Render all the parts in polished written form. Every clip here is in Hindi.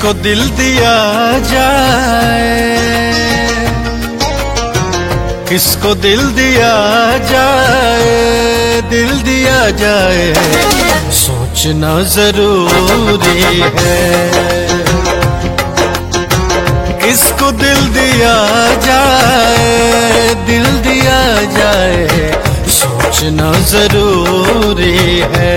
किसको दिल दिया जाए, किसको दिल दिया जाए, दिल दिया जाए सोचना जरूरी है। किसको दिल दिया जाए, दिल दिया जाए सोचना जरूरी है।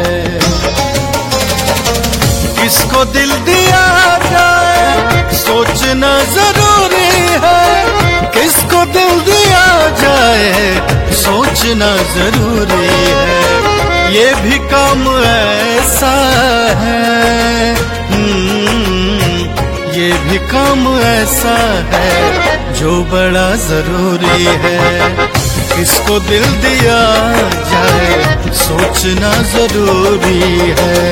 किसको दिल दिया जाए सोचना जरूरी है, किसको दिल दिया जाए सोचना जरूरी है। ये भी काम ऐसा है, ये भी काम ऐसा है जो बड़ा जरूरी है। किसको दिल दिया जाए सोचना जरूरी है।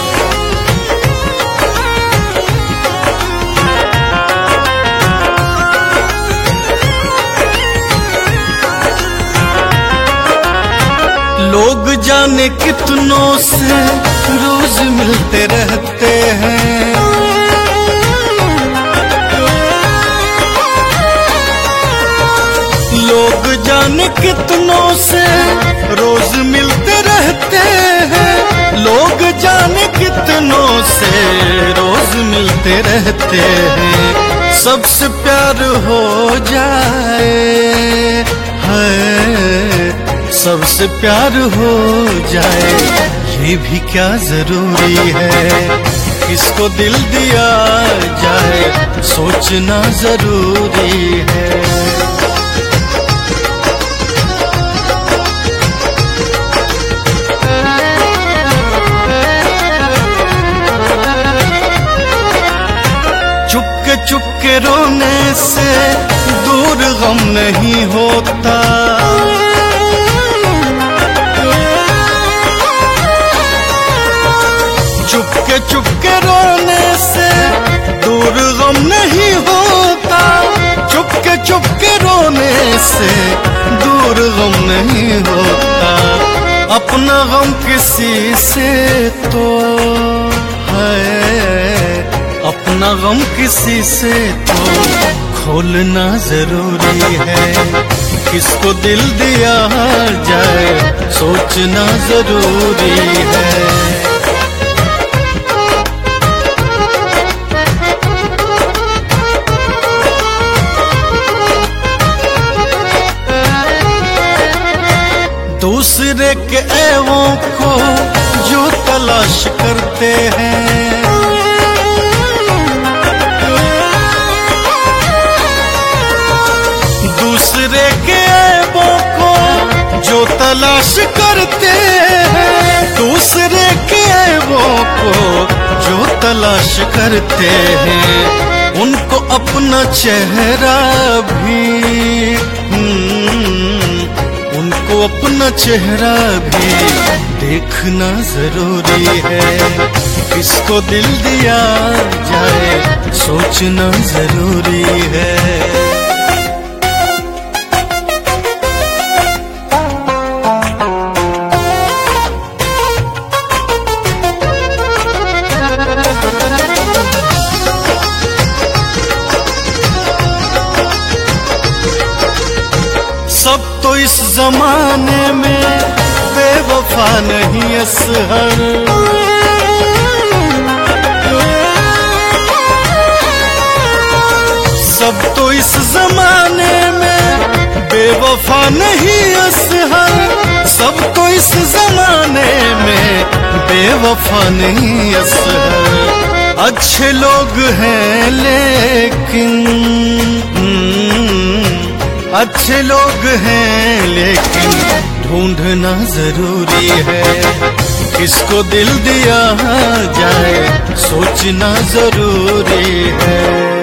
लोग जाने कितनों से रोज मिलते रहते हैं, लोग जाने कितनों से रोज मिलते रहते हैं, लोग जाने कितनों से रोज मिलते रहते हैं। सबसे प्यार हो जाए है, सबसे प्यार हो जाए ये भी क्या जरूरी है। किसको दिल दिया जाए सोचना जरूरी है। चुपके चुपके रोने से दूर गम नहीं होता, चुपके चुपके रोने से दूर गम नहीं होता, चुपके चुपके रोने से दूर गम नहीं होता। अपना गम किसी से तो है, अपना गम किसी से तो खोलना जरूरी है। किसको दिल दिया जाए सोचना जरूरी है। दूसरे के ऐबों को जो तलाश करते हैं, दूसरे के ऐबों को जो तलाश करते हैं, दूसरे के ऐबों को जो तलाश करते हैं, उनको अपना चेहरा भी, उनको अपना चेहरा भी देखना जरूरी है। किसको दिल दिया जाए सोचना जरूरी है। सब तो इस जमाने में बेवफा नहीं असहर, सब तो इस जमाने में बेवफा नहीं असहर, सब तो इस जमाने में बेवफा नहीं असहर। अच्छे लोग हैं लेकिन, अच्छे लोग हैं लेकिन ढूंढना जरूरी है। किसको दिल दिया जाए सोचना जरूरी है।